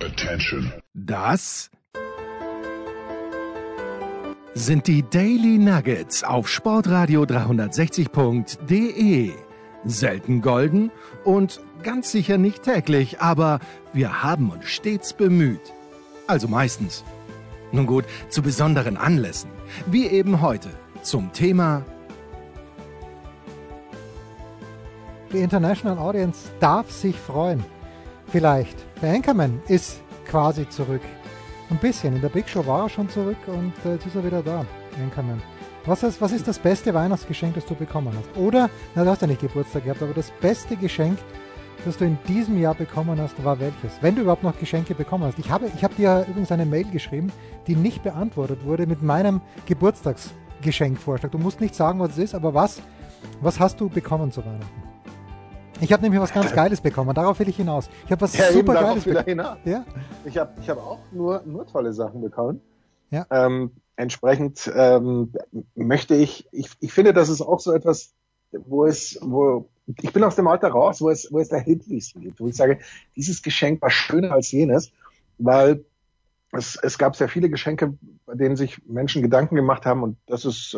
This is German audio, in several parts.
Attention. Das sind die Daily Nuggets auf Sportradio 360.de. Selten golden und ganz sicher nicht täglich, aber wir haben uns stets bemüht. Also meistens. Nun gut, zu besonderen Anlässen, wie eben heute zum Thema Die International Audience darf sich freuen. Vielleicht. Der Anchorman ist quasi zurück. Ein bisschen. In der Big Show war er schon zurück und jetzt ist er wieder da. Anchorman. Was ist das beste Weihnachtsgeschenk, das du bekommen hast? Oder, du hast ja nicht Geburtstag gehabt, aber das beste Geschenk, das du in diesem Jahr bekommen hast, war welches? Wenn du überhaupt noch Geschenke bekommen hast. Ich habe dir übrigens eine Mail geschrieben, die nicht beantwortet wurde mit meinem Geburtstagsgeschenkvorschlag. Du musst nicht sagen, was es ist, aber was hast du bekommen zu Weihnachten? Ich habe nämlich was ganz Geiles bekommen, darauf will ich hinaus. Ich habe was super Geiles bekommen. Ja? Ich hab auch nur tolle Sachen bekommen. Ja. Entsprechend möchte ich finde, das ist auch so etwas, wo ich bin aus dem Alter raus, wo es der Hitwissen gibt, wo ich sage, dieses Geschenk war schöner als jenes, weil es gab sehr viele Geschenke, bei denen sich Menschen Gedanken gemacht haben, und das ist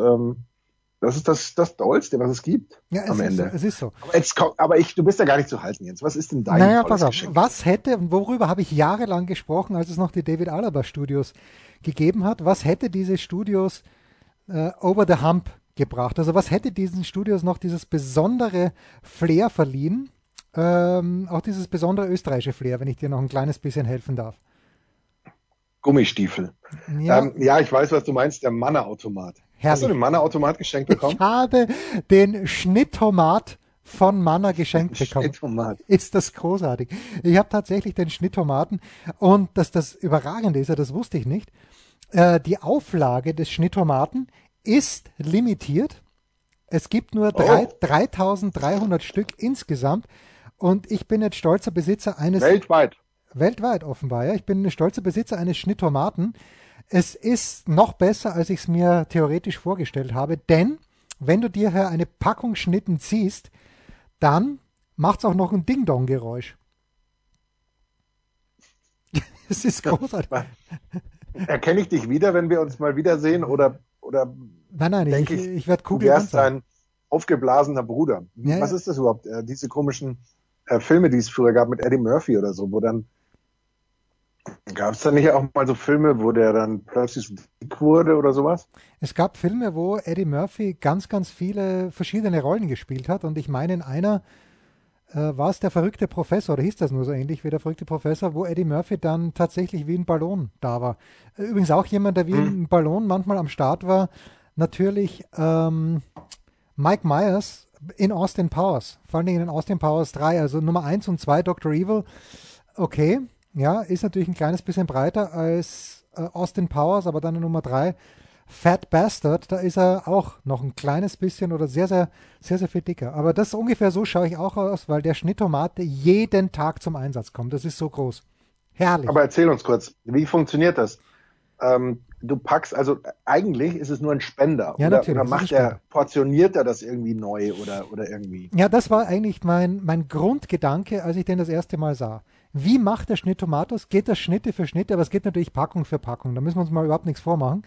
das Tollste, was es gibt am Ende. Es ist so. Aber du bist ja gar nicht zu halten, Jens. Was ist denn dein pass auf. Geschenk? Worüber habe ich jahrelang gesprochen, als es noch die David Alaba Studios gegeben hat? Was hätte diese Studios over the hump gebracht? Also was hätte diesen Studios noch dieses besondere Flair verliehen? Auch dieses besondere österreichische Flair, wenn ich dir noch ein kleines bisschen helfen darf. Gummistiefel. Ja, Ich weiß, was du meinst, der Manna-Automat. Herrlich. Hast du den Manna-Automat geschenkt bekommen? Ich habe den Schnitttomat von Manna geschenkt bekommen. Schnitttomat. Ist das großartig. Ich habe tatsächlich den Schnitttomaten, und das Überragende ist, das wusste ich nicht, die Auflage des Schnitttomaten ist limitiert. Es gibt nur 3.300 Stück insgesamt, und ich bin jetzt stolzer Besitzer eines... Weltweit offenbar, ja. Ich bin ein stolzer Besitzer eines Schnitttomaten. Es ist noch besser, als ich es mir theoretisch vorgestellt habe, denn wenn du dir hier eine Packung Schnitten ziehst, dann macht es auch noch ein Ding-Dong-Geräusch. Es ist großartig. Erkenne ich dich wieder, wenn wir uns mal wiedersehen, oder Nein, ich werde du wärst ein aufgeblasener Bruder. Ja, was ist das überhaupt? Diese komischen Filme, die es früher gab mit Eddie Murphy oder so, wo dann gab es da nicht auch mal so Filme, wo der dann plötzlich dick wurde oder sowas? Es gab Filme, wo Eddie Murphy ganz, ganz viele verschiedene Rollen gespielt hat, und ich meine, in einer war es der verrückte Professor, oder hieß das nur so ähnlich wie der verrückte Professor, wo Eddie Murphy dann tatsächlich wie ein Ballon da war. Übrigens auch jemand, der wie ein Ballon manchmal am Start war, natürlich Mike Myers in Austin Powers, vor allen Dingen in Austin Powers 3, also Nummer 1 und 2, Dr. Evil, okay, ja, ist natürlich ein kleines bisschen breiter als Austin Powers, aber dann in Nummer 3, Fat Bastard, da ist er auch noch ein kleines bisschen oder sehr, sehr, sehr, sehr viel dicker. Aber das ungefähr so schaue ich auch aus, weil der Schnitttomate jeden Tag zum Einsatz kommt. Das ist so groß. Herrlich. Aber erzähl uns kurz, wie funktioniert das? Du packst, also eigentlich ist es nur ein Spender. Ja, natürlich. Oder portioniert er das irgendwie neu oder irgendwie? Ja, das war eigentlich mein Grundgedanke, als ich den das erste Mal sah. Wie macht der Schnitt-Tomatos? Geht das Schnitte für Schnitte, aber es geht natürlich Packung für Packung. Da müssen wir uns mal überhaupt nichts vormachen.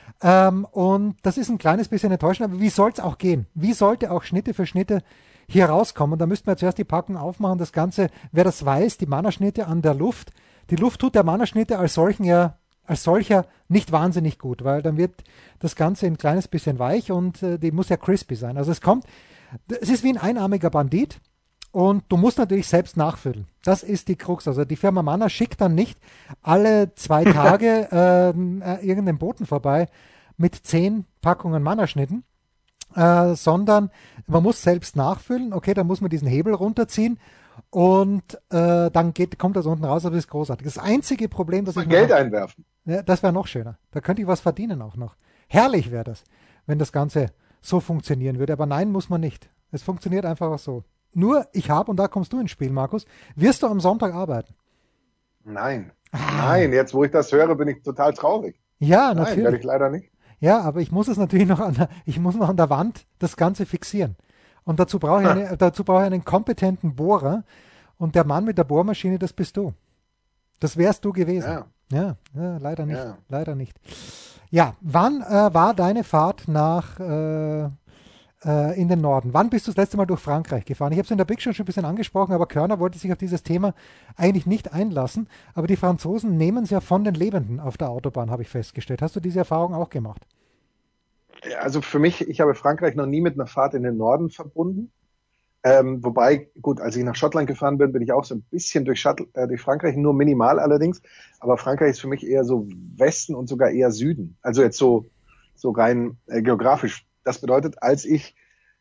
Und das ist ein kleines bisschen enttäuschend, aber wie soll es auch gehen? Wie sollte auch Schnitte für Schnitte hier rauskommen? Da müssten wir zuerst die Packung aufmachen. Das Ganze, wer das weiß, die Mannerschnitte an der Luft. Die Luft tut der Mannerschnitte als solcher nicht wahnsinnig gut, weil dann wird das Ganze ein kleines bisschen weich, und die muss ja crispy sein. Also es ist wie ein einarmiger Bandit, und du musst natürlich selbst nachfüllen. Das ist die Krux. Also die Firma Manna schickt dann nicht alle 2 Tage irgendeinen Boten vorbei mit 10 Packungen Mannerschnitten, sondern man muss selbst nachfüllen. Okay, dann muss man diesen Hebel runterziehen, und dann kommt das unten raus, aber das ist großartig. Das einzige Problem, das ich Geld einwerfen. Ja, das wäre noch schöner. Da könnte ich was verdienen auch noch. Herrlich wäre das, wenn das Ganze so funktionieren würde. Aber nein, muss man nicht. Es funktioniert einfach auch so. Nur, und da kommst du ins Spiel, Markus, wirst du am Sonntag arbeiten? Nein, jetzt wo ich das höre, bin ich total traurig. Ja, Nein, natürlich. werde ich leider nicht. Ja, aber ich muss es natürlich noch an der Wand das Ganze fixieren. Und dazu brauche ich einen kompetenten Bohrer, und der Mann mit der Bohrmaschine, das bist du. Das wärst du gewesen. Ja, leider nicht. Ja. Leider nicht. Ja, wann war deine Fahrt nach in den Norden? Wann bist du das letzte Mal durch Frankreich gefahren? Ich habe es in der Big Show schon ein bisschen angesprochen, aber Körner wollte sich auf dieses Thema eigentlich nicht einlassen. Aber die Franzosen nehmen es ja von den Lebenden auf der Autobahn, habe ich festgestellt. Hast du diese Erfahrung auch gemacht? Also für mich, ich habe Frankreich noch nie mit einer Fahrt in den Norden verbunden. Wobei, gut, als ich nach Schottland gefahren bin, bin ich auch so ein bisschen durch Frankreich, nur minimal allerdings. Aber Frankreich ist für mich eher so Westen und sogar eher Süden. Also jetzt so rein geografisch. Das bedeutet, als ich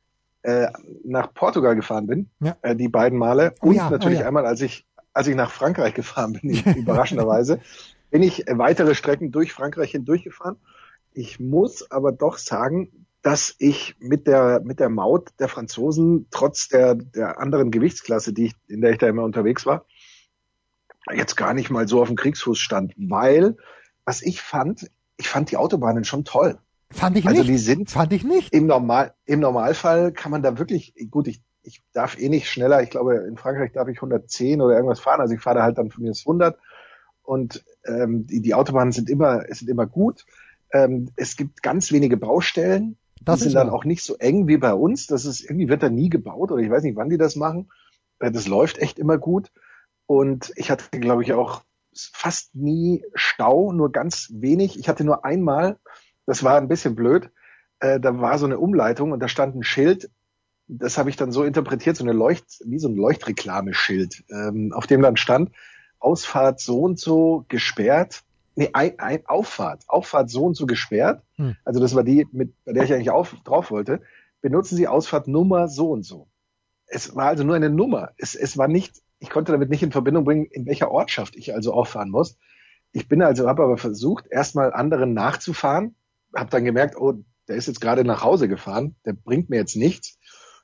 nach Portugal gefahren bin, die beiden Male, und natürlich einmal, als ich nach Frankreich gefahren bin, überraschenderweise, bin ich weitere Strecken durch Frankreich hindurchgefahren. Ich muss aber doch sagen, dass ich mit der Maut der Franzosen, trotz der anderen Gewichtsklasse, in der ich da immer unterwegs war, jetzt gar nicht mal so auf dem Kriegsfuß stand, weil, was ich fand die Autobahnen schon toll. Fand ich nicht. Im Normalfall kann man da wirklich, gut, ich darf eh nicht schneller, ich glaube, in Frankreich darf ich 110 oder irgendwas fahren, also ich fahre da halt dann von mir 100 und die Autobahnen sind immer gut. Es gibt ganz wenige Baustellen. Die sind dann auch nicht so eng wie bei uns. Irgendwie wird da nie gebaut oder ich weiß nicht, wann die das machen. Das läuft echt immer gut. Und ich hatte, glaube ich, auch fast nie Stau, nur ganz wenig. Ich hatte nur einmal, das war ein bisschen blöd, da war so eine Umleitung und da stand ein Schild. Das habe ich dann so interpretiert, wie so ein Leuchtreklameschild, auf dem dann stand, Ausfahrt so und so gesperrt. Nee, Auffahrt so und so gesperrt. Also das war die, bei der ich eigentlich drauf wollte. Benutzen Sie Ausfahrt Nummer so und so. Es war also nur eine Nummer. Es war nicht, ich konnte damit nicht in Verbindung bringen, in welcher Ortschaft ich also auffahren muss. Habe aber versucht, erstmal anderen nachzufahren, habe dann gemerkt, oh, der ist jetzt gerade nach Hause gefahren, der bringt mir jetzt nichts.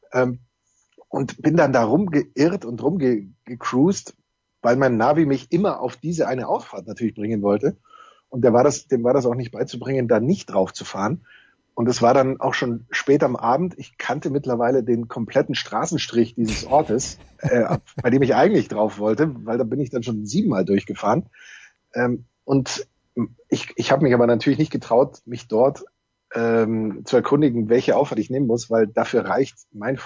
Und bin dann da rumgeirrt und rumgecruised, weil mein Navi mich immer auf diese eine Auffahrt natürlich bringen wollte. Und dem war das auch nicht beizubringen, da nicht drauf zu fahren. Und es war dann auch schon spät am Abend. Ich kannte mittlerweile den kompletten Straßenstrich dieses Ortes, bei dem ich eigentlich drauf wollte, weil da bin ich dann schon 7-mal durchgefahren. Und ich habe mich aber natürlich nicht getraut, mich dort zu erkundigen, welche Auffahrt ich nehmen muss, weil dafür reicht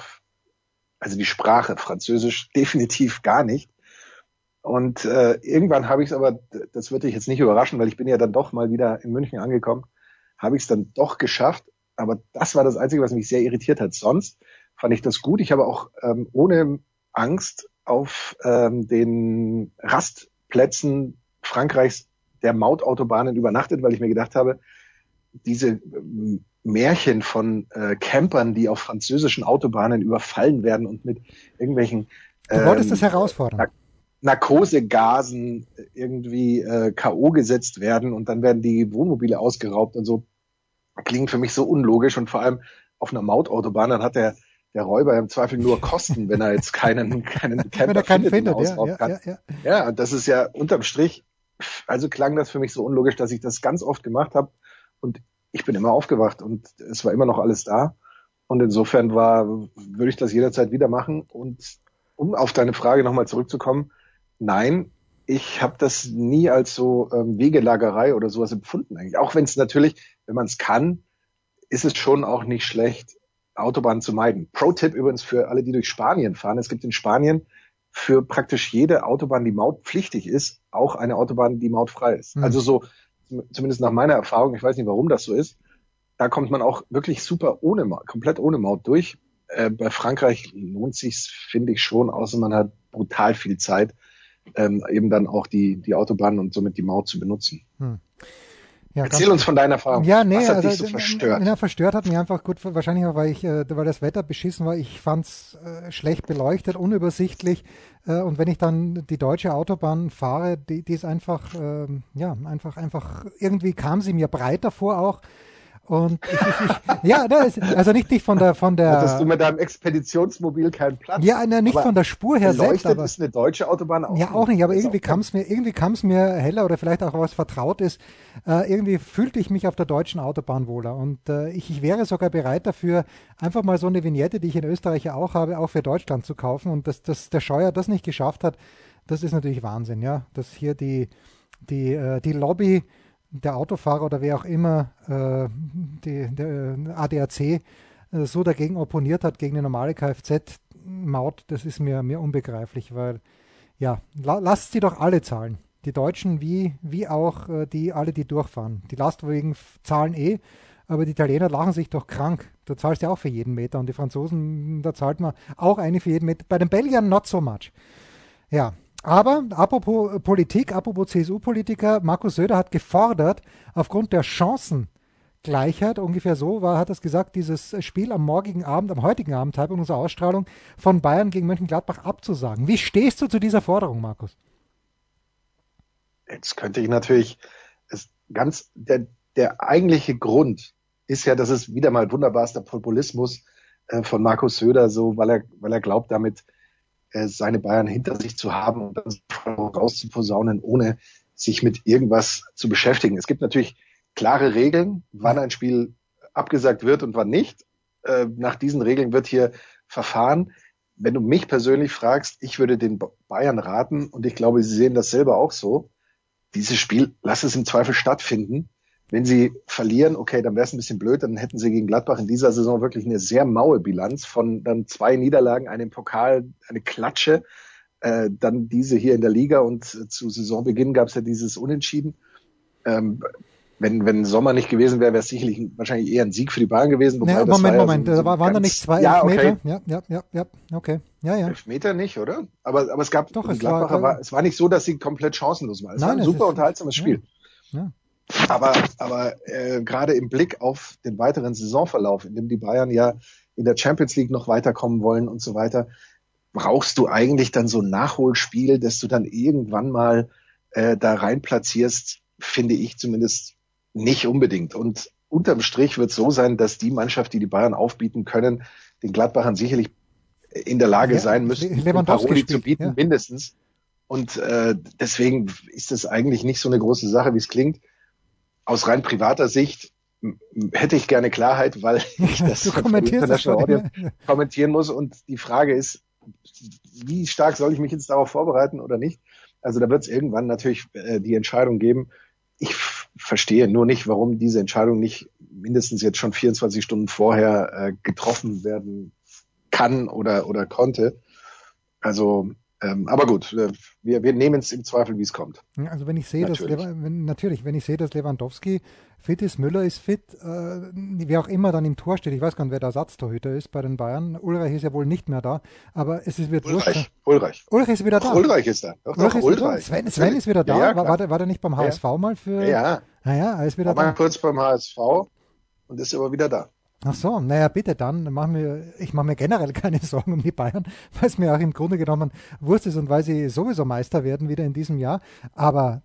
die Sprache Französisch definitiv gar nicht. Und irgendwann habe ich es aber, das wird dich jetzt nicht überraschen, weil ich bin ja dann doch mal wieder in München angekommen, habe ich es dann doch geschafft. Aber das war das Einzige, was mich sehr irritiert hat. Sonst fand ich das gut. Ich habe auch ohne Angst auf den Rastplätzen Frankreichs der Mautautobahnen übernachtet, weil ich mir gedacht habe, diese Märchen von Campern, die auf französischen Autobahnen überfallen werden und mit irgendwelchen Du wolltest das herausfordern. Narkosegasen irgendwie K.O. gesetzt werden und dann werden die Wohnmobile ausgeraubt und so. Klingt für mich so unlogisch und vor allem auf einer Mautautobahn, dann hat der Räuber im Zweifel nur Kosten, wenn er jetzt keinen Camper wenn er keinen findet, ja, das ist ja unterm Strich, also klang das für mich so unlogisch, dass ich das ganz oft gemacht habe und ich bin immer aufgewacht und es war immer noch alles da und insofern würde ich das jederzeit wieder machen und um auf deine Frage nochmal zurückzukommen, nein, ich habe das nie als so Wegelagerei oder sowas empfunden eigentlich. Auch wenn es natürlich, wenn man es kann, ist es schon auch nicht schlecht, Autobahnen zu meiden. Pro-Tipp übrigens für alle, die durch Spanien fahren. Es gibt in Spanien für praktisch jede Autobahn, die mautpflichtig ist, auch eine Autobahn, die mautfrei ist. Also so, zumindest nach meiner Erfahrung, ich weiß nicht, warum das so ist, da kommt man auch wirklich super komplett ohne Maut durch. Bei Frankreich lohnt sich's, finde ich schon, außer man hat brutal viel Zeit, eben dann auch die Autobahnen und somit die Maut zu benutzen. Ja, erzähl uns von deiner Erfahrung. Ja, nee, was hat dich so verstört? Ja, verstört hat mich einfach gut, wahrscheinlich auch, weil das Wetter beschissen war. Ich fand's schlecht beleuchtet, unübersichtlich. Und wenn ich dann die deutsche Autobahn fahre, die ist einfach, einfach irgendwie kam sie mir breiter vor auch. Und also nicht von der. Hattest du mit deinem Expeditionsmobil keinen Platz? Ja, nicht von der Spur her selbst. Aber ist eine deutsche Autobahn auch. Ja, auch nicht, aber irgendwie kam es mir heller oder vielleicht auch was vertraut ist. Irgendwie fühlte ich mich auf der deutschen Autobahn wohler. Und ich wäre sogar bereit dafür, einfach mal so eine Vignette, die ich in Österreich ja auch habe, auch für Deutschland zu kaufen. Und dass der Scheuer das nicht geschafft hat, das ist natürlich Wahnsinn, ja, dass hier die Lobby der Autofahrer oder wer auch immer, der ADAC, so dagegen opponiert hat, gegen die normale Kfz-Maut, das ist mir unbegreiflich, weil, ja, lasst sie doch alle zahlen. Die Deutschen wie auch alle, die durchfahren. Die Lastwagen zahlen aber die Italiener lachen sich doch krank. Du zahlst ja auch für jeden Meter und die Franzosen, da zahlt man auch eine für jeden Meter. Bei den Belgiern not so much. Ja, aber apropos Politik, apropos CSU-Politiker, Markus Söder hat gefordert, aufgrund der Chancengleichheit, ungefähr so hat er es gesagt, dieses Spiel am heutigen Abend, Zeitpunkt unserer Ausstrahlung, von Bayern gegen Mönchengladbach abzusagen. Wie stehst du zu dieser Forderung, Markus? Jetzt könnte ich natürlich, der eigentliche Grund ist ja, dass es wieder mal wunderbarster Populismus von Markus Söder, so, weil er glaubt, damit seine Bayern hinter sich zu haben und dann rauszuposaunen, ohne sich mit irgendwas zu beschäftigen. Es gibt natürlich klare Regeln, wann ein Spiel abgesagt wird und wann nicht. Nach diesen Regeln wird hier verfahren. Wenn du mich persönlich fragst, ich würde den Bayern raten, und ich glaube, sie sehen das selber auch so, dieses Spiel, lass es im Zweifel stattfinden. Wenn sie verlieren, okay, dann wäre es ein bisschen blöd, dann hätten sie gegen Gladbach in dieser Saison wirklich eine sehr maue Bilanz von dann 2 Niederlagen, einem Pokal, eine Klatsche, dann diese hier in der Liga und zu Saisonbeginn gab es ja dieses Unentschieden. Wenn Sommer nicht gewesen wäre, wäre es sicherlich wahrscheinlich eher ein Sieg für die Bayern gewesen. Moment, waren da nicht 2 Elfmeter? Okay. Ja, okay. Ja. Elfmeter nicht, oder? Aber es gab, doch, die Gladbacher es war nicht so, dass sie komplett chancenlos waren. Es war ein super unterhaltsames Spiel. Ja. Aber gerade im Blick auf den weiteren Saisonverlauf, in dem die Bayern ja in der Champions League noch weiterkommen wollen und so weiter, brauchst du eigentlich dann so ein Nachholspiel, dass du dann irgendwann mal da rein platzierst, finde ich zumindest nicht unbedingt. Und unterm Strich wird es so sein, dass die Mannschaft, die Bayern aufbieten können, den Gladbachern sicherlich in der Lage sein müssen, Paroli zu bieten, mindestens. Und deswegen ist das eigentlich nicht so eine große Sache, wie es klingt. Aus rein privater Sicht hätte ich gerne Klarheit, weil ich das International Audience kommentieren muss. Und die Frage ist, wie stark soll ich mich jetzt darauf vorbereiten oder nicht? Also da wird es irgendwann natürlich die Entscheidung geben. Ich verstehe nur nicht, warum diese Entscheidung nicht mindestens jetzt schon 24 Stunden vorher getroffen werden kann oder konnte. Also aber gut, wir nehmen es im Zweifel, wie es kommt. Also wenn ich sehe, dass Lewandowski fit ist, Müller ist fit, wer auch immer dann im Tor steht, ich weiß gar nicht, wer der Ersatztorhüter ist bei den Bayern. Ulreich ist ja wohl nicht mehr da, aber wird Ulreich ist wieder da. Ulreich ist da. Ulreich. Sven ist wieder da. Ja, war der nicht beim HSV mal für? Ja. Naja, er ist wieder da. War mal kurz beim HSV und ist aber wieder da. Ach so, naja, bitte dann, ich mache mir generell keine Sorgen um die Bayern, weil es mir auch im Grunde genommen Wurst ist und weil sie sowieso Meister werden wieder in diesem Jahr. Aber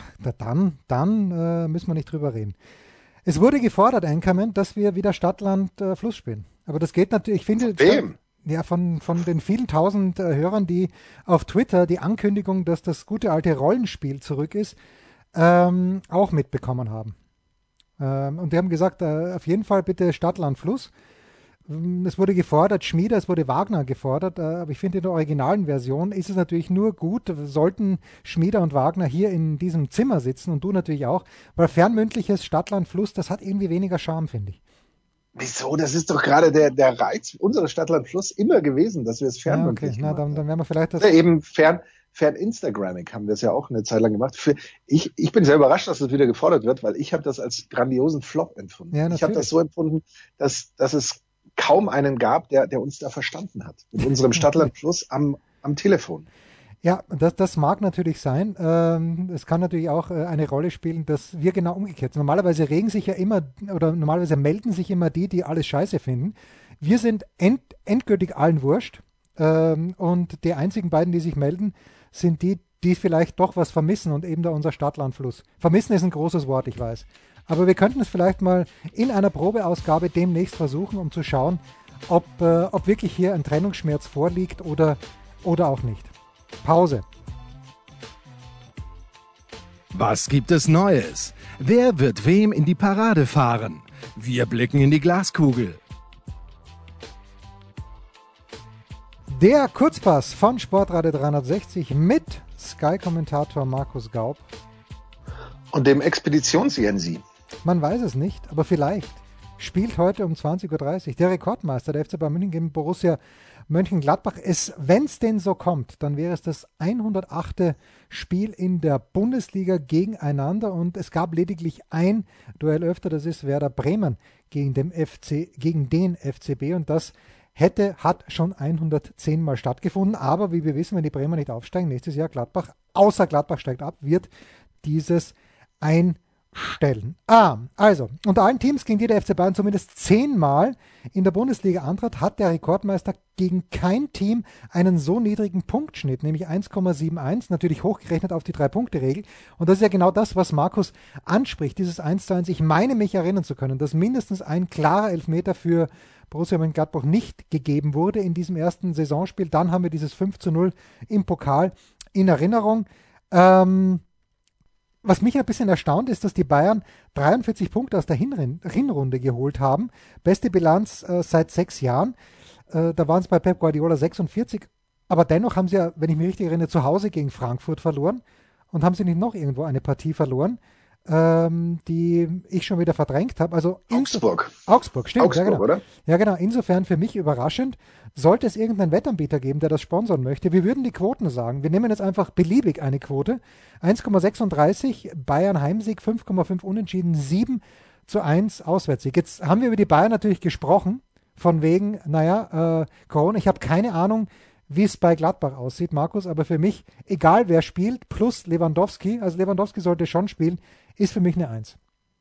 dann müssen wir nicht drüber reden. Es wurde gefordert, Einkommen, dass wir wieder Stadtland Fluss spielen. Aber das geht natürlich, ich finde... Wem? Ja, von den vielen tausend Hörern, die auf Twitter die Ankündigung, dass das gute alte Rollenspiel zurück ist, auch mitbekommen haben. Und die haben gesagt, auf jeden Fall bitte Stadt, Land, Fluss. Es wurde gefordert, Schmieder, es wurde Wagner gefordert, aber ich finde in der originalen Version ist es natürlich nur gut, sollten Schmieder und Wagner hier in diesem Zimmer sitzen und du natürlich auch, weil fernmündliches Stadt, Land, Fluss, das hat irgendwie weniger Charme, finde ich. Wieso? Das ist doch gerade der Reiz unserer Stadt, Land, Fluss immer gewesen, dass wir es fernmündlich gemacht haben. Dann werden wir vielleicht das... Ja, eben fern Instagramming haben wir es ja auch eine Zeit lang gemacht. Ich bin sehr überrascht, dass das wieder gefordert wird, weil ich habe das als grandiosen Flop empfunden. Ja, ich habe das so empfunden, dass es kaum einen gab, der uns da verstanden hat. Mit unserem Stadtland Plus am Telefon. Ja, das mag natürlich sein. Es kann natürlich auch eine Rolle spielen, dass wir genau umgekehrt sind. Normalerweise melden sich immer die alles scheiße finden. Wir sind endgültig allen wurscht. Und die einzigen beiden, die sich melden, sind die vielleicht doch was vermissen und eben da unser Stadtlandfluss. Vermissen ist ein großes Wort, ich weiß. Aber wir könnten es vielleicht mal in einer Probeausgabe demnächst versuchen, um zu schauen, ob wirklich hier ein Trennungsschmerz vorliegt oder auch nicht. Pause. Was gibt es Neues? Wer wird wem in die Parade fahren? Wir blicken in die Glaskugel. Der Kurzpass von Sportradio 360 mit Sky-Kommentator Markus Gaub. Und dem Expeditions-Jensi. Man weiß es nicht, aber vielleicht spielt heute um 20.30 Uhr der Rekordmeister der FC Bayern München gegen Borussia Mönchengladbach. Wenn es denn so kommt, dann wäre es das 108. Spiel in der Bundesliga gegeneinander und es gab lediglich ein Duell öfter, das ist Werder Bremen gegen den FCB und das hat schon 110 Mal stattgefunden, aber wie wir wissen, wenn die Bremer nicht aufsteigen, nächstes Jahr Gladbach, außer Gladbach steigt ab, wird dieses einstellen. Also, unter allen Teams, gegen die der FC Bayern zumindest 10 Mal in der Bundesliga antrat, hat der Rekordmeister gegen kein Team einen so niedrigen Punktschnitt, nämlich 1,71, natürlich hochgerechnet auf die 3-Punkte-Regel. Und das ist ja genau das, was Markus anspricht, dieses 1:1. Ich meine mich erinnern zu können, dass mindestens ein klarer Elfmeter für Borussia Mönchengladbach nicht gegeben wurde in diesem ersten Saisonspiel. Dann haben wir dieses 5:0 im Pokal in Erinnerung. Was mich ein bisschen erstaunt ist, dass die Bayern 43 Punkte aus der Hinrunde geholt haben. Beste Bilanz seit 6 Jahren. Da waren es bei Pep Guardiola 46. Aber dennoch haben sie ja, wenn ich mich richtig erinnere, zu Hause gegen Frankfurt verloren. Und haben sie nicht noch irgendwo eine Partie verloren, die ich schon wieder verdrängt habe. Also Augsburg, stimmt. Augsburg, ja, genau. Oder? Ja, genau. Insofern für mich überraschend. Sollte es irgendeinen Wettanbieter geben, der das sponsern möchte, wir würden die Quoten sagen. Wir nehmen jetzt einfach beliebig eine Quote. 1,36 Bayern Heimsieg, 5,5 Unentschieden, 7:1 Auswärtssieg. Jetzt haben wir über die Bayern natürlich gesprochen, von wegen, Corona. Ich habe keine Ahnung, wie es bei Gladbach aussieht, Markus, aber für mich, egal wer spielt, plus Lewandowski, also Lewandowski sollte schon spielen, ist für mich eine 1.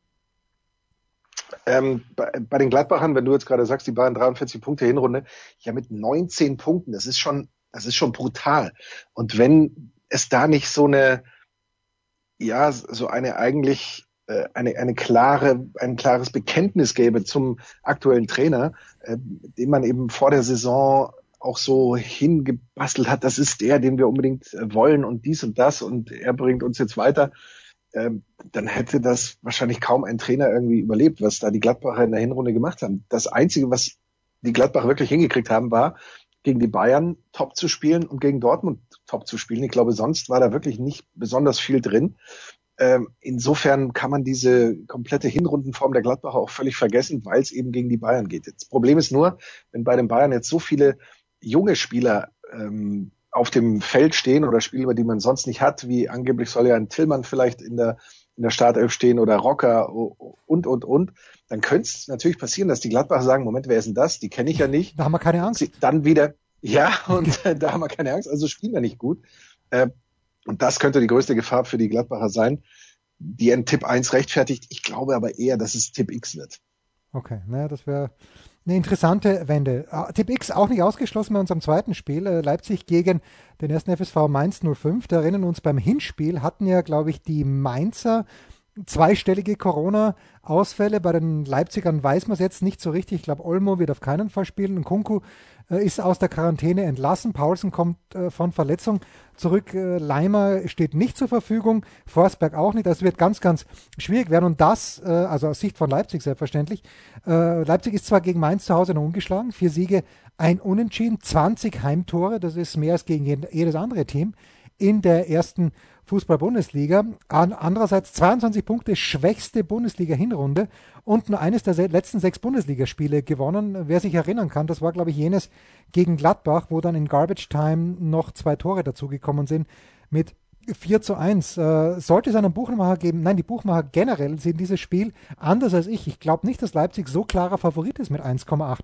Bei den Gladbachern, wenn du jetzt gerade sagst, die Bayern 43 Punkte Hinrunde, ja mit 19 Punkten, das ist schon brutal. Und wenn es da nicht so ein klares Bekenntnis gäbe zum aktuellen Trainer, den man eben vor der Saison auch so hingebastelt hat, das ist der, den wir unbedingt wollen und dies und das und er bringt uns jetzt weiter, dann hätte das wahrscheinlich kaum ein Trainer irgendwie überlebt, was da die Gladbacher in der Hinrunde gemacht haben. Das Einzige, was die Gladbacher wirklich hingekriegt haben, war, gegen die Bayern top zu spielen und gegen Dortmund top zu spielen. Ich glaube, sonst war da wirklich nicht besonders viel drin. Insofern kann man diese komplette Hinrundenform der Gladbacher auch völlig vergessen, weil es eben gegen die Bayern geht. Das Problem ist nur, wenn bei den Bayern jetzt so viele junge Spieler auf dem Feld stehen oder Spieler, die man sonst nicht hat, wie angeblich soll ja ein Tillmann vielleicht in der Startelf stehen oder Rocker und, dann könnte es natürlich passieren, dass die Gladbacher sagen, Moment, wer ist denn das? Die kenne ich ja nicht. Da haben wir keine Angst. Dann wieder, da haben wir keine Angst, also spielen wir nicht gut. Und das könnte die größte Gefahr für die Gladbacher sein, die einen Tipp 1 rechtfertigt. Ich glaube aber eher, dass es Tipp X wird. Okay, das wäre eine interessante Wende. Tipp X auch nicht ausgeschlossen bei unserem zweiten Spiel. Leipzig gegen den 1. FSV Mainz 05. Da erinnern wir uns, beim Hinspiel hatten ja, glaube ich, die Mainzer zweistellige Corona-Ausfälle. Bei den Leipzigern weiß man es jetzt nicht so richtig. Ich glaube, Olmo wird auf keinen Fall spielen. Nkunku ist aus der Quarantäne entlassen. Paulsen kommt von Verletzung zurück. Leimer steht nicht zur Verfügung. Forsberg auch nicht. Das wird ganz, ganz schwierig werden. Und das, also aus Sicht von Leipzig selbstverständlich. Leipzig ist zwar gegen Mainz zu Hause noch ungeschlagen. 4 Siege, 1 Unentschieden, 20 Heimtore. Das ist mehr als gegen jedes andere Team in der ersten Fußball-Bundesliga. Andererseits 22 Punkte, schwächste Bundesliga-Hinrunde und nur eines der letzten 6 Bundesligaspiele gewonnen. Wer sich erinnern kann, das war, glaube ich, jenes gegen Gladbach, wo dann in Garbage Time noch 2 Tore dazugekommen sind mit 4:1. Sollte es einen Buchmacher geben? Nein, die Buchmacher generell sehen dieses Spiel anders als ich. Ich glaube nicht, dass Leipzig so klarer Favorit ist mit 1,8:1.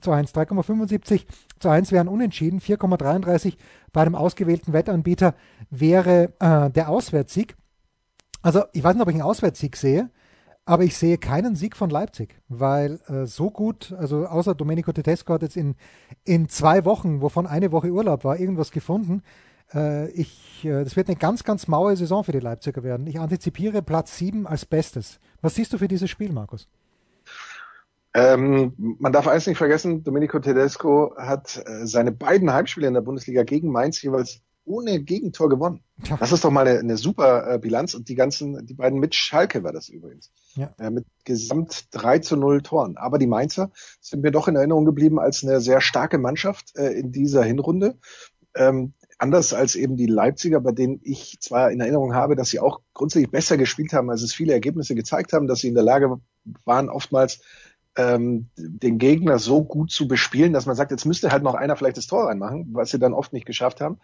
3,75:1 wären unentschieden. 4,33 bei einem ausgewählten Wettanbieter wäre der Auswärtssieg. Also ich weiß nicht, ob ich einen Auswärtssieg sehe, aber ich sehe keinen Sieg von Leipzig, weil so gut, also außer Domenico Tedesco hat jetzt in 2 Wochen, wovon eine Woche Urlaub war, irgendwas gefunden. Das wird eine ganz, ganz maue Saison für die Leipziger werden. Ich antizipiere Platz 7 als Bestes. Was siehst du für dieses Spiel, Markus? Man darf eins nicht vergessen, Domenico Tedesco hat seine beiden Heimspiele in der Bundesliga gegen Mainz jeweils ohne Gegentor gewonnen. Ja. Das ist doch mal eine super Bilanz und die beiden mit Schalke war das übrigens. Ja. Mit gesamt 3:0 Toren. Aber die Mainzer sind mir doch in Erinnerung geblieben als eine sehr starke Mannschaft in dieser Hinrunde. anders als eben die Leipziger, bei denen ich zwar in Erinnerung habe, dass sie auch grundsätzlich besser gespielt haben, als es viele Ergebnisse gezeigt haben, dass sie in der Lage waren, oftmals den Gegner so gut zu bespielen, dass man sagt, jetzt müsste halt noch einer vielleicht das Tor reinmachen, was sie dann oft nicht geschafft haben.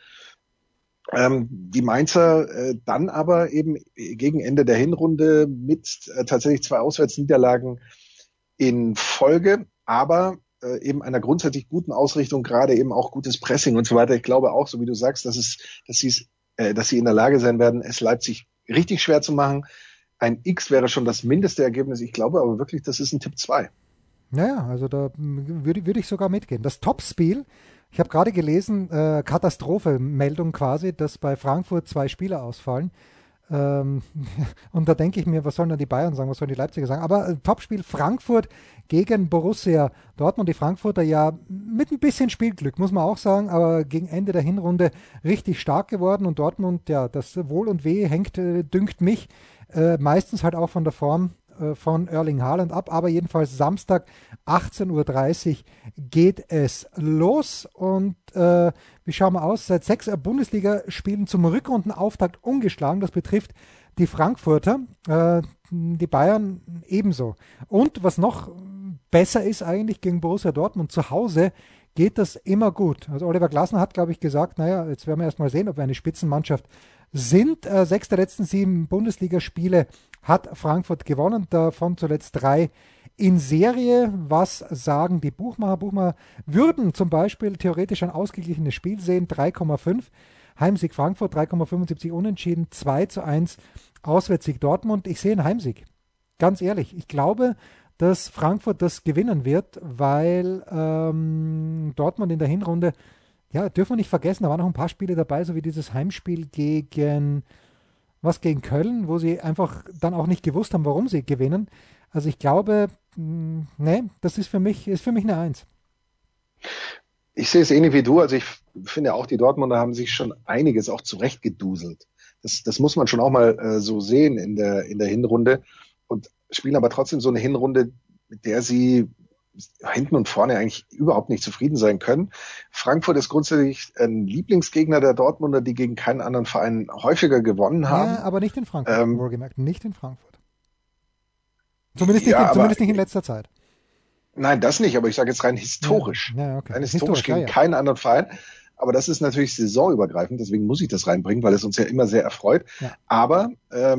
Die Mainzer dann aber eben gegen Ende der Hinrunde mit tatsächlich 2 Auswärtsniederlagen in Folge, aber eben einer grundsätzlich guten Ausrichtung, gerade eben auch gutes Pressing und so weiter. Ich glaube auch, so wie du sagst, dass sie in der Lage sein werden, es Leipzig richtig schwer zu machen. Ein X wäre schon das mindeste Ergebnis. Ich glaube aber wirklich, das ist ein Tipp 2. Naja, also da würde ich sogar mitgehen. Das Topspiel, ich habe gerade gelesen, Katastrophe-Meldung quasi, dass bei Frankfurt 2 Spieler ausfallen. Und da denke ich mir, was sollen dann die Bayern sagen, was sollen die Leipziger sagen? Aber Topspiel Frankfurt gegen Borussia Dortmund. Die Frankfurter ja mit ein bisschen Spielglück, muss man auch sagen, aber gegen Ende der Hinrunde richtig stark geworden. Und Dortmund, ja, das Wohl und Weh hängt, dünkt mich, meistens halt auch von der Form von Erling Haaland ab, aber jedenfalls Samstag 18:30 Uhr geht es los und wie schauen wir aus? Seit 6 Bundesligaspielen zum Rückrundenauftakt ungeschlagen. Das betrifft die Frankfurter, die Bayern ebenso. Und was noch besser ist eigentlich gegen Borussia Dortmund zu Hause, geht das immer gut. Also Oliver Glasner hat, glaube ich, gesagt, naja, jetzt werden wir erstmal sehen, ob wir eine Spitzenmannschaft sind. 6 der letzten 7 Bundesligaspiele hat Frankfurt gewonnen, davon zuletzt 3 in Serie. Was sagen die Buchmacher? Buchmacher würden zum Beispiel theoretisch ein ausgeglichenes Spiel sehen, 3,5. Heimsieg Frankfurt, 3,75 unentschieden, 2:1 Auswärtssieg Dortmund. Ich sehe einen Heimsieg. Ganz ehrlich, ich glaube, dass Frankfurt das gewinnen wird, weil Dortmund in der Hinrunde, ja, dürfen wir nicht vergessen, da waren noch ein paar Spiele dabei, so wie dieses Heimspiel gegen Köln, wo sie einfach dann auch nicht gewusst haben, warum sie gewinnen. Also ich glaube, nee, das ist für mich eine Eins. Ich sehe es ähnlich wie du. Also ich finde auch, die Dortmunder haben sich schon einiges auch zurechtgeduselt. Das muss man schon auch mal so sehen in der Hinrunde und spielen aber trotzdem so eine Hinrunde, mit der sie hinten und vorne eigentlich überhaupt nicht zufrieden sein können. Frankfurt ist grundsätzlich ein Lieblingsgegner der Dortmunder, die gegen keinen anderen Verein häufiger gewonnen haben. Ja, aber nicht in Frankfurt, wohlgemerkt, nicht in Frankfurt. Zumindest nicht in letzter Zeit. Nein, das nicht, aber ich sage jetzt rein historisch. Ja, okay. Rein historisch gegen keinen anderen Verein. Aber das ist natürlich saisonübergreifend, deswegen muss ich das reinbringen, weil es uns ja immer sehr erfreut. Ja. Aber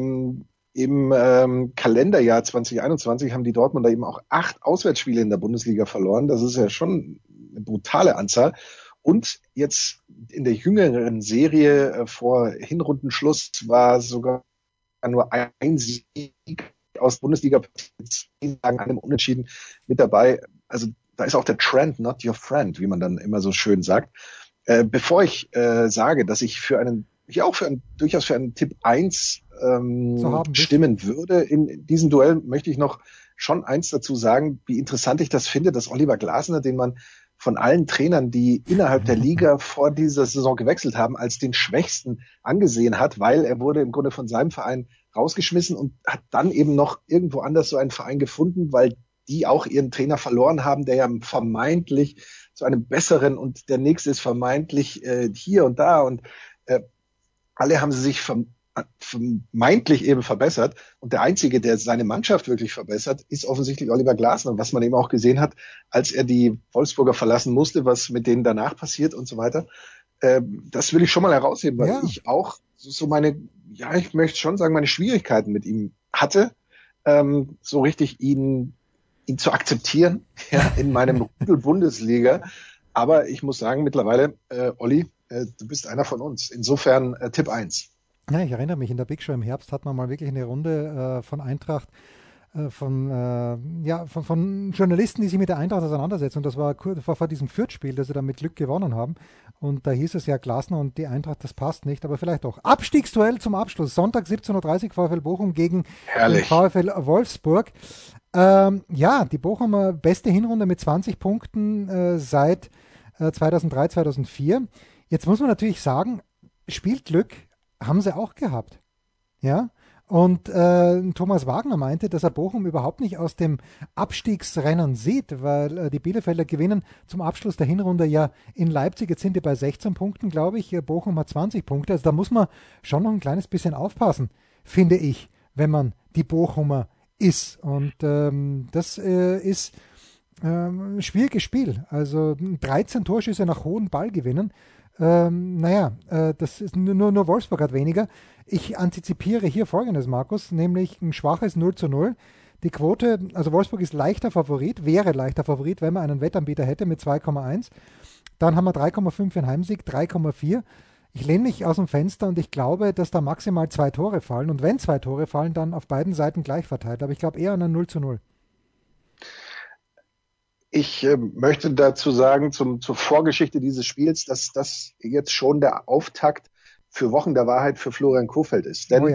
im Kalenderjahr 2021 haben die Dortmunder eben auch 8 Auswärtsspiele in der Bundesliga verloren. Das ist ja schon eine brutale Anzahl. Und jetzt in der jüngeren Serie vor Hinrundenschluss war sogar nur ein Sieg aus Bundesliga mit einem Unentschieden mit dabei. Also da ist auch der Trend not your friend, wie man dann immer so schön sagt. Bevor ich sage, dass ich durchaus für einen Tipp 1 stimmen würde in diesem Duell, möchte ich noch schon eins dazu sagen, wie interessant ich das finde, dass Oliver Glasner, den man von allen Trainern, die innerhalb der Liga vor dieser Saison gewechselt haben, als den Schwächsten angesehen hat, weil er wurde im Grunde von seinem Verein rausgeschmissen und hat dann eben noch irgendwo anders so einen Verein gefunden, weil die auch ihren Trainer verloren haben, der ja vermeintlich zu einem besseren und der nächste ist vermeintlich hier und da und alle haben sie sich vermeintlich eben verbessert und der Einzige, der seine Mannschaft wirklich verbessert, ist offensichtlich Oliver Glasner, was man eben auch gesehen hat, als er die Wolfsburger verlassen musste, was mit denen danach passiert und so weiter. Das will ich schon mal herausheben, weil ich auch ich möchte schon sagen, meine Schwierigkeiten mit ihm hatte, so richtig ihn zu akzeptieren in meinem Rudel Bundesliga. Aber ich muss sagen, mittlerweile, Olli, du bist einer von uns. Insofern Tipp 1. Ja, ich erinnere mich, in der Big Show im Herbst hat man mal wirklich eine Runde von Eintracht, von Journalisten, die sich mit der Eintracht auseinandersetzen. Und das war kurz vor diesem Fürth-Spiel, das sie dann mit Glück gewonnen haben. Und da hieß es ja, Glasner und die Eintracht, das passt nicht, aber vielleicht doch. Abstiegsduell zum Abschluss. Sonntag 17:30 Uhr VfL Bochum gegen den VfL Wolfsburg. Die Bochumer beste Hinrunde mit 20 Punkten seit 2003, 2004. Jetzt muss man natürlich sagen, Spielglück haben sie auch gehabt. Ja, Und Thomas Wagner meinte, dass er Bochum überhaupt nicht aus dem Abstiegsrennen sieht, weil die Bielefelder gewinnen zum Abschluss der Hinrunde ja in Leipzig. Jetzt sind die bei 16 Punkten, glaube ich. Bochum hat 20 Punkte. Also da muss man schon noch ein kleines bisschen aufpassen, finde ich, wenn man die Bochumer ist. Und das ist ein schwieriges Spiel. Also 13 Torschüsse nach hohen Ballgewinnen. Das ist nur Wolfsburg hat weniger. Ich antizipiere hier Folgendes, Markus, nämlich ein schwaches 0:0. Die Quote, also Wolfsburg ist wäre leichter Favorit, wenn man einen Wettanbieter hätte mit 2,1. Dann haben wir 3,5 für einen Heimsieg, 3,4. Ich lehne mich aus dem Fenster und ich glaube, dass da maximal 2 Tore fallen. Und wenn 2 Tore fallen, dann auf beiden Seiten gleich verteilt. Aber ich glaube eher an ein 0:0. Ich möchte dazu sagen, zur Vorgeschichte dieses Spiels, dass das jetzt schon der Auftakt für Wochen der Wahrheit für Florian Kohfeldt ist. Denn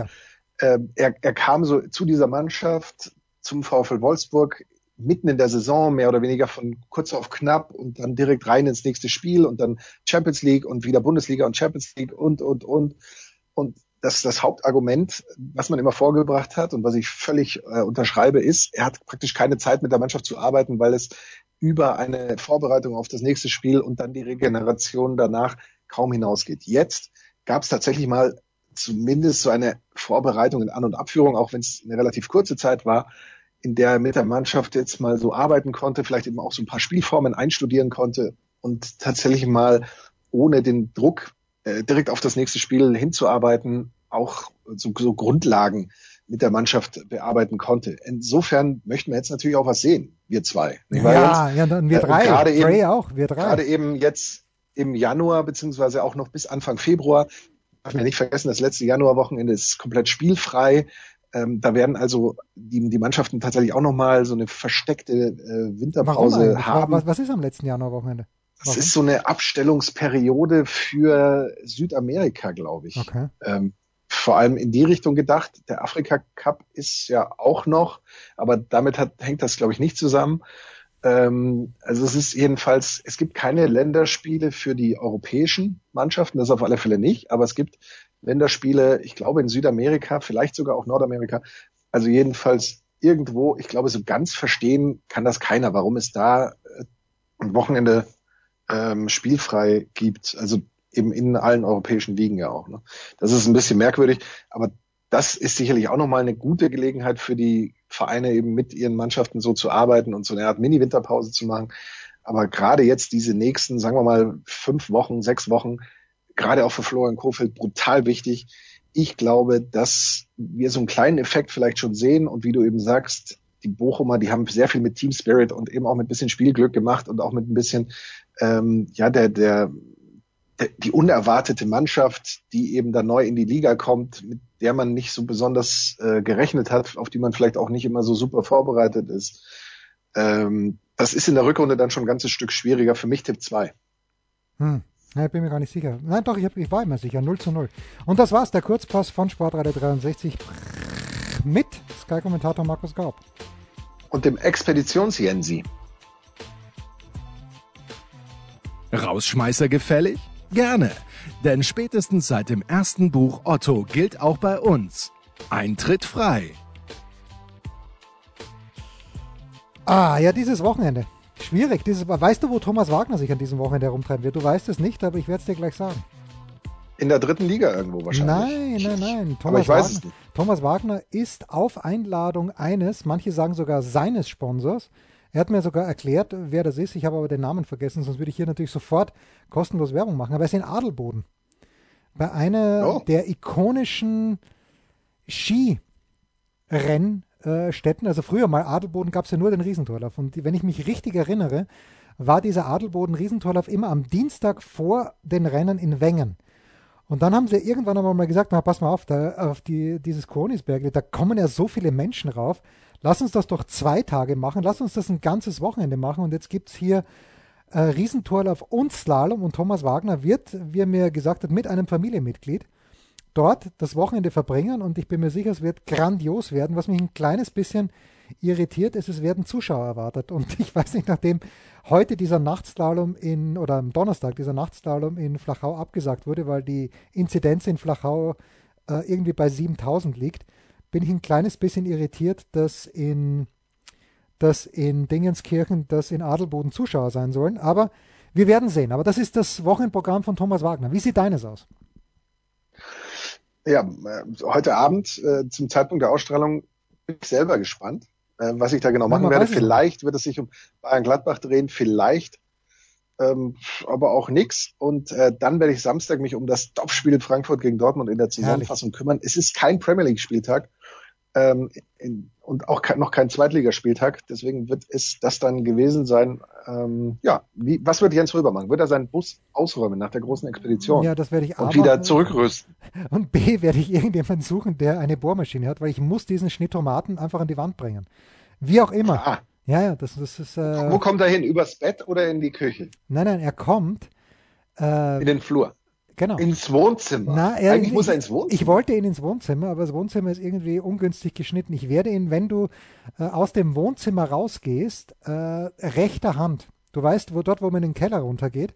er kam so zu dieser Mannschaft, zum VfL Wolfsburg, mitten in der Saison, mehr oder weniger von kurz auf knapp und dann direkt rein ins nächste Spiel und dann Champions League und wieder Bundesliga und Champions League und. Und das Hauptargument, was man immer vorgebracht hat und was ich völlig unterschreibe, ist, er hat praktisch keine Zeit mit der Mannschaft zu arbeiten, weil es über eine Vorbereitung auf das nächste Spiel und dann die Regeneration danach kaum hinausgeht. Jetzt gab es tatsächlich mal zumindest so eine Vorbereitung in An- und Abführung, auch wenn es eine relativ kurze Zeit war, in der er mit der Mannschaft jetzt mal so arbeiten konnte, vielleicht eben auch so ein paar Spielformen einstudieren konnte und tatsächlich mal ohne den Druck direkt auf das nächste Spiel hinzuarbeiten, auch so Grundlagen mit der Mannschaft bearbeiten konnte. Insofern möchten wir jetzt natürlich auch was sehen, wir zwei. Dann wir drei. Gerade eben jetzt im Januar, beziehungsweise auch noch bis Anfang Februar, darf man nicht vergessen, das letzte Januarwochenende ist komplett spielfrei. Da werden also die Mannschaften tatsächlich auch nochmal so eine versteckte Winterpause haben. Was ist am letzten Januarwochenende? Das ist so eine Abstellungsperiode für Südamerika, glaube ich. Okay. Vor allem in die Richtung gedacht. Der Afrika Cup ist ja auch noch, aber damit hängt das, glaube ich, nicht zusammen. Also es ist jedenfalls, es gibt keine Länderspiele für die europäischen Mannschaften, das auf alle Fälle nicht, aber es gibt Länderspiele, ich glaube in Südamerika, vielleicht sogar auch Nordamerika, also jedenfalls irgendwo, ich glaube so ganz verstehen kann das keiner, warum es da am Wochenende spielfrei gibt, also eben in allen europäischen Ligen ja auch. Ne? Das ist ein bisschen merkwürdig, aber das ist sicherlich auch nochmal eine gute Gelegenheit für die Vereine, eben mit ihren Mannschaften so zu arbeiten und so eine Art Mini-Winterpause zu machen. Aber gerade jetzt diese nächsten, sagen wir mal, 5 Wochen, 6 Wochen, gerade auch für Florian Kohfeldt brutal wichtig. Ich glaube, dass wir so einen kleinen Effekt vielleicht schon sehen und wie du eben sagst, die Bochumer, die haben sehr viel mit Team Spirit und eben auch mit ein bisschen Spielglück gemacht und auch mit ein bisschen die unerwartete Mannschaft, die eben da neu in die Liga kommt, mit der man nicht so besonders gerechnet hat, auf die man vielleicht auch nicht immer so super vorbereitet ist. Das ist in der Rückrunde dann schon ein ganzes Stück schwieriger. Für mich Tipp 2. Ja, ich bin mir gar nicht sicher. Nein, doch, ich war immer sicher. 0:0. Und das war's, der Kurzpass von Sportradio 63 mit Sky-Kommentator Markus Gaub. Und dem Expeditions-Jensi. Rausschmeißer gefällig? Gerne, denn spätestens seit dem ersten Buch Otto gilt auch bei uns: Eintritt frei. Ja, dieses Wochenende. Schwierig. Weißt du, wo Thomas Wagner sich an diesem Wochenende herumtreiben wird? Du weißt es nicht, aber ich werde es dir gleich sagen. In der 3. Liga irgendwo wahrscheinlich. Nein. Aber ich weiß es nicht. Thomas Wagner ist auf Einladung eines, manche sagen sogar seines Sponsors. Er hat mir sogar erklärt, wer das ist. Ich habe aber den Namen vergessen, sonst würde ich hier natürlich sofort kostenlos Werbung machen. Aber er ist in Adelboden. Bei einer der ikonischen Skirennstätten. Also früher mal Adelboden gab es ja nur den Riesentorlauf. Und wenn ich mich richtig erinnere, war dieser Adelboden-Riesentorlauf immer am Dienstag vor den Rennen in Wengen. Und dann haben sie irgendwann einmal mal gesagt, pass mal auf, dieses Kronisberg, da kommen ja so viele Menschen rauf. Lass uns das doch 2 Tage machen, lass uns das ein ganzes Wochenende machen. Und jetzt gibt es hier Riesentorlauf und Slalom. Und Thomas Wagner wird, wie er mir gesagt hat, mit einem Familienmitglied dort das Wochenende verbringen. Und ich bin mir sicher, es wird grandios werden. Was mich ein kleines bisschen irritiert ist, es werden Zuschauer erwartet. Und ich weiß nicht, nachdem heute dieser Nachtslalom oder am Donnerstag dieser Nachtslalom in Flachau abgesagt wurde, weil die Inzidenz in Flachau irgendwie bei 7.000 liegt, bin ich ein kleines bisschen irritiert, dass in Dingenskirchen, dass in Adelboden Zuschauer sein sollen. Aber wir werden sehen. Aber das ist das Wochenendprogramm von Thomas Wagner. Wie sieht deines aus? Ja, heute Abend zum Zeitpunkt der Ausstrahlung bin ich selber gespannt, was ich da genau machen werde. Vielleicht wird es sich um Bayern-Gladbach drehen, vielleicht aber auch nix. Und dann werde ich Samstag mich um das Topspiel Frankfurt gegen Dortmund in der Zusammenfassung kümmern. Es ist kein Premier League-Spieltag und auch noch kein Zweitligaspieltag. Deswegen wird es das dann gewesen sein. Was wird Jens Röber machen? Wird er seinen Bus ausräumen nach der großen Expedition? Ja, das werde ich und wieder zurückrüsten. Und B, werde ich irgendjemanden suchen, der eine Bohrmaschine hat, weil ich muss diesen Schnittomaten einfach an die Wand bringen. Wie auch immer. Ah. Ja, das ist... Wo kommt er hin? Übers Bett oder in die Küche? Nein, er kommt... in den Flur. Genau. Ins Wohnzimmer. Eigentlich muss er ins Wohnzimmer. Ich wollte ihn ins Wohnzimmer, aber das Wohnzimmer ist irgendwie ungünstig geschnitten. Ich werde ihn, wenn du aus dem Wohnzimmer rausgehst, rechter Hand, du weißt, dort, wo man in den Keller runtergeht,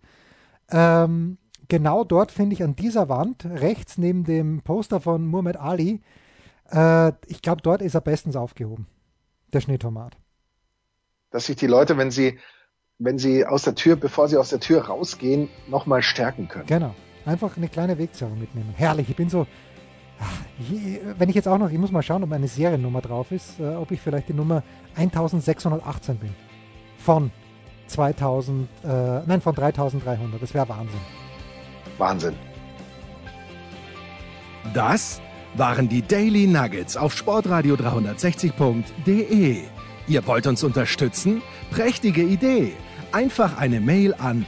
genau dort finde ich an dieser Wand, rechts neben dem Poster von Muhammad Ali, ich glaube, dort ist er bestens aufgehoben, der Schneetomat. Dass sich die Leute, wenn sie aus der Tür, bevor sie aus der Tür rausgehen, nochmal stärken können. Genau. Einfach eine kleine Wegzehrung mitnehmen. Herrlich, ich bin so... Wenn ich jetzt auch noch... Ich muss mal schauen, ob eine Seriennummer drauf ist, ob ich vielleicht die Nummer 1618 bin. Von 3300. Das wäre Wahnsinn. Wahnsinn. Das waren die Daily Nuggets auf sportradio 360.de. Ihr wollt uns unterstützen? Prächtige Idee! Einfach eine Mail an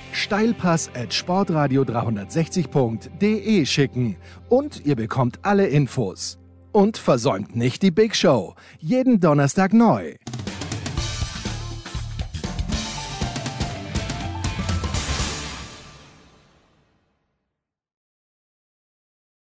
steilpass@sportradio360.de schicken und ihr bekommt alle Infos. Und versäumt nicht die Big Show. Jeden Donnerstag neu.